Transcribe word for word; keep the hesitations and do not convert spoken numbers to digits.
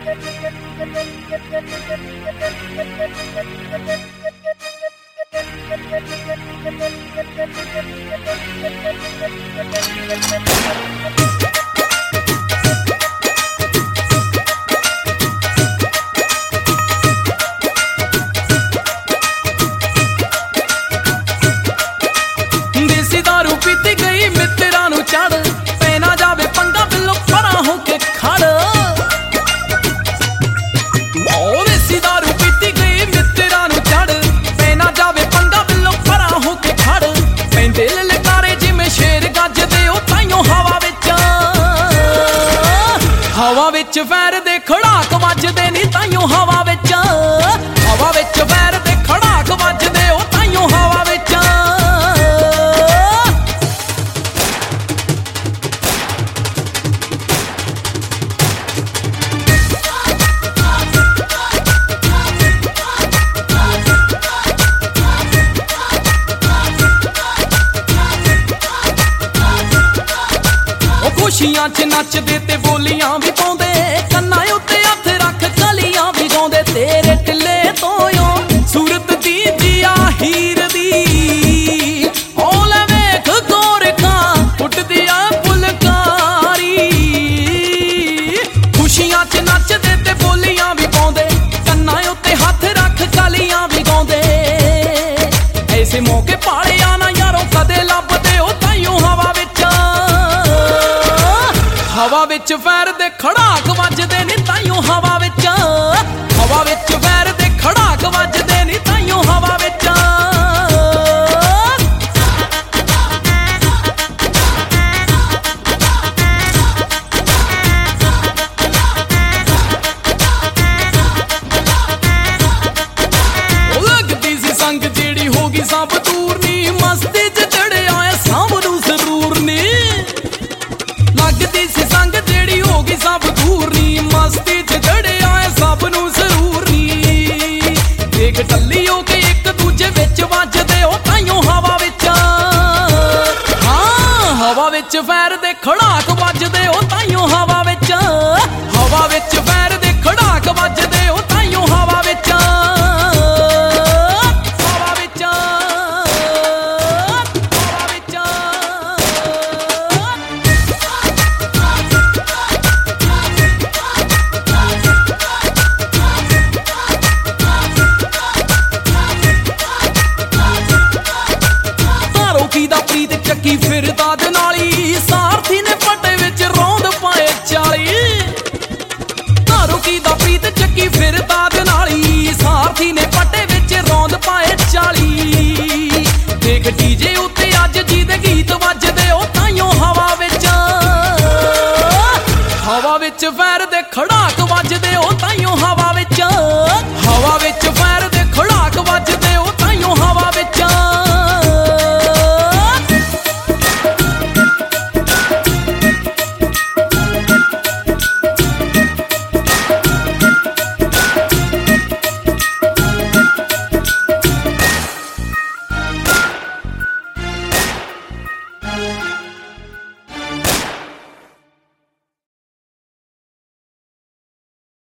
देसी दारू पीती गई मित्रा नू चढ़, पैना जावे पंगा बिल्लो परा हो के खड़। देसी दारू पीती गई मित्रा नू चढ़, पैना जावे पंगा बिल्लो परा हो के खड़। पैंदे ललकारे जिवें शेर गजदे ओ ताइयों हवा विच, हवा विच वैर दे खड़ाक वजदे नी ताइयों हवा विच, हवा विच वैर दे खड़ाक वजदे ओ ताइयों हवा विच। खुशियां च नचदे ते बोलियां भी पाउंदे, कन्ना उत्ते हत्थ रख कलियां भी गाउंदे। तेरे टिल्ले तोयों सूरत दी जिया हीर दी, ओले वेख गोरखां उठदी आ फुलकारी। खुशियां च नचदे ते बोलियां भी पाउंदे, कन्ना उत्ते हत्थ रख कलियां भी गाउंदे। ऐसे मौके पालिया ना यारों कदे लभदे ओ ताइयों हवा विच, हवा विच वैर दे खड़ाक वजदे नी ताइयों हवा विच, हवा विच वैर दे खड़ाक वजदे नी ताइयों हवा विच। लगदी सी संग जेड़ी होगी सब दूर नी, मस्ती च चढ़िया ऐ सांभ नू जरूर नी। लगदी सी संग जेड़ी होगी सब दूर नी, मस्ती च चढ़िया ऐ सब नू जरूर नी। देख टल्ली हो के एक दूजे विच वजदे ओ ताइयों हवा विच, हाँ हवा विच वैर दे खड़ाक वजदे ओ ताइयों हवा विच, हवा विच वैर दे खड़ाक वजदे ओ ताइयों हवा विच, हवा विच, हवा विच। प्रीत चक्की फिरदा दे नाली, सारथी ने पट्टे विच रौंद पाए चाली। तारो की दा प्रीत चक्की फिरदा दे नाली, सारथी ने पट्टे विच रौंद पाए चाली। देख डीजे उत्ते अज जी दे गीत वजदे ओ ताइयों हवा विच, हवा विच वैर दे खड़ा